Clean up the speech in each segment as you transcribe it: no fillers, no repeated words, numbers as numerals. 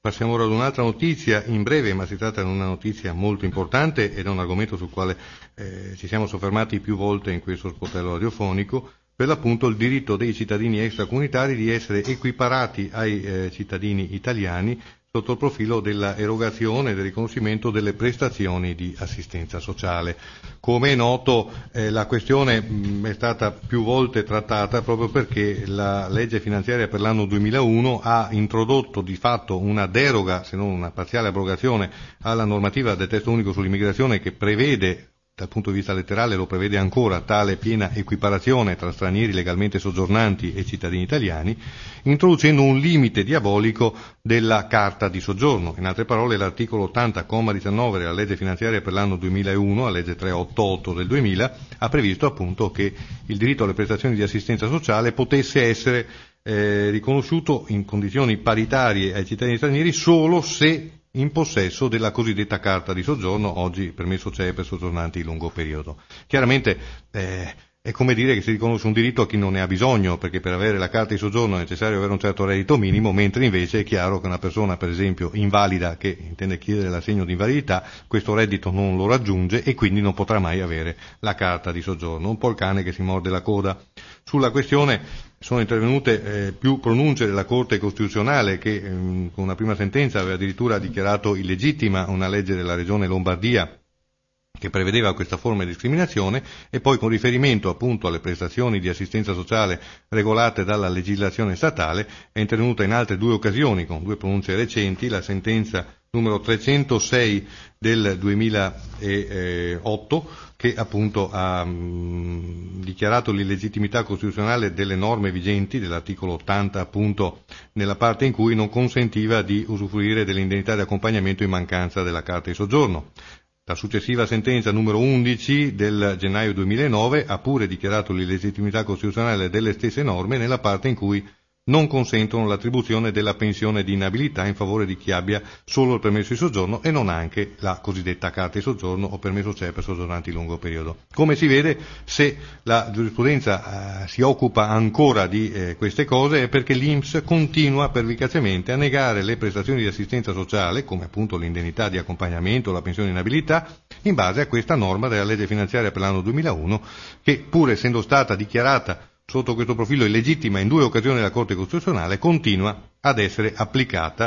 Passiamo ora ad un'altra notizia in breve, ma si tratta di una notizia molto importante ed è un argomento sul quale ci siamo soffermati più volte in questo sportello radiofonico, per l'appunto il diritto dei cittadini extracomunitari di essere equiparati ai cittadini italiani sotto il profilo della erogazione e del riconoscimento delle prestazioni di assistenza sociale. Come è noto, la questione è stata più volte trattata proprio perché la legge finanziaria per l'anno 2001 ha introdotto di fatto una deroga, se non una parziale abrogazione, alla normativa del testo unico sull'immigrazione che prevede, dal punto di vista letterale lo prevede ancora, tale piena equiparazione tra stranieri legalmente soggiornanti e cittadini italiani, introducendo un limite diabolico della carta di soggiorno. In altre parole, l'articolo 80,19 della legge finanziaria per l'anno 2001, la legge 388 del 2000, ha previsto appunto che il diritto alle prestazioni di assistenza sociale potesse essere riconosciuto in condizioni paritarie ai cittadini stranieri solo se in possesso della cosiddetta carta di soggiorno, oggi permesso c'è per soggiornanti di lungo periodo. Chiaramente è come dire che si riconosce un diritto a chi non ne ha bisogno, perché per avere la carta di soggiorno è necessario avere un certo reddito minimo, mentre invece è chiaro che una persona, per esempio, invalida, che intende chiedere l'assegno di invalidità, questo reddito non lo raggiunge e quindi non potrà mai avere la carta di soggiorno. Un po' il cane che si morde la coda. Sulla questione sono intervenute più pronunce della Corte Costituzionale che con una prima sentenza aveva addirittura dichiarato illegittima una legge della Regione Lombardia che prevedeva questa forma di discriminazione, e poi con riferimento appunto alle prestazioni di assistenza sociale regolate dalla legislazione statale è intervenuta in altre due occasioni con due pronunce recenti, la sentenza numero 306 del 2008 che appunto ha dichiarato l'illegittimità costituzionale delle norme vigenti dell'articolo 80 appunto nella parte in cui non consentiva di usufruire dell'indennità di accompagnamento in mancanza della carta di soggiorno. La successiva sentenza numero 11 del gennaio 2009 ha pure dichiarato l'illegittimità costituzionale delle stesse norme nella parte in cui non consentono l'attribuzione della pensione di inabilità in favore di chi abbia solo il permesso di soggiorno e non anche la cosiddetta carta di soggiorno o permesso CE per soggiornanti di lungo periodo. Come si vede, se la giurisprudenza si occupa ancora di queste cose è perché l'INPS continua pervicacemente a negare le prestazioni di assistenza sociale, come appunto l'indennità di accompagnamento o la pensione di inabilità, in base a questa norma della legge finanziaria per l'anno 2001, che pur essendo stata dichiarata sotto questo profilo illegittima in due occasioni della Corte Costituzionale, continua ad essere applicata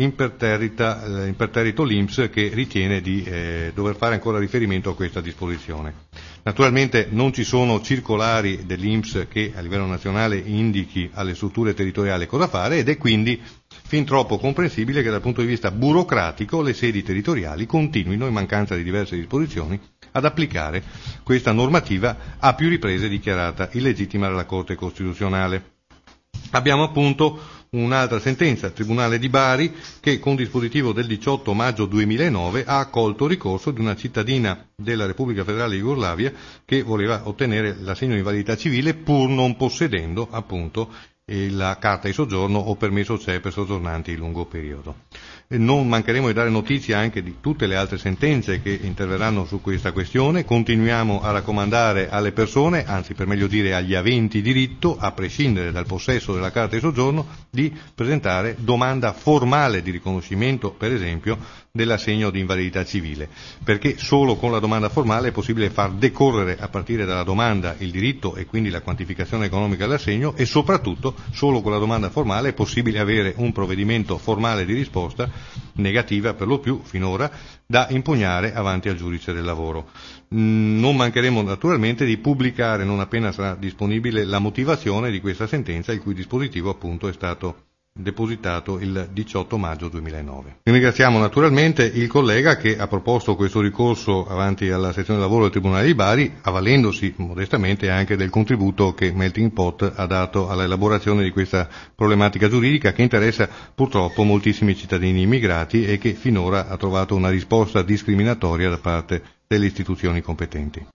imperterrito l'INPS che ritiene di dover fare ancora riferimento a questa disposizione. Naturalmente non ci sono circolari dell'INPS che a livello nazionale indichi alle strutture territoriali cosa fare ed è quindi fin troppo comprensibile che dal punto di vista burocratico le sedi territoriali continuino, in mancanza di diverse disposizioni, ad applicare questa normativa a più riprese dichiarata illegittima dalla Corte Costituzionale. Abbiamo appunto un'altra sentenza, il Tribunale di Bari, che con dispositivo del 18 maggio 2009 ha accolto il ricorso di una cittadina della Repubblica Federale di Jugoslavia che voleva ottenere l'assegno di invalidità civile pur non possedendo appunto la carta di soggiorno o permesso CE per soggiornanti di lungo periodo. Non mancheremo di dare notizia anche di tutte le altre sentenze che interverranno su questa questione. Continuiamo a raccomandare alle persone, anzi per meglio dire agli aventi diritto, a prescindere dal possesso della carta di soggiorno, di presentare domanda formale di riconoscimento, per esempio, dell'assegno di invalidità civile, perché solo con la domanda formale è possibile far decorrere a partire dalla domanda il diritto e quindi la quantificazione economica dell'assegno, e soprattutto solo con la domanda formale è possibile avere un provvedimento formale di risposta negativa per lo più finora da impugnare avanti al giudice del lavoro. Non mancheremo naturalmente di pubblicare non appena sarà disponibile la motivazione di questa sentenza, il cui dispositivo appunto è stato depositato il 18 maggio 2009. Ringraziamo naturalmente il collega che ha proposto questo ricorso avanti alla sezione lavoro del Tribunale di Bari, avvalendosi modestamente anche del contributo che Melting Pot ha dato all'elaborazione di questa problematica giuridica che interessa purtroppo moltissimi cittadini immigrati e che finora ha trovato una risposta discriminatoria da parte delle istituzioni competenti.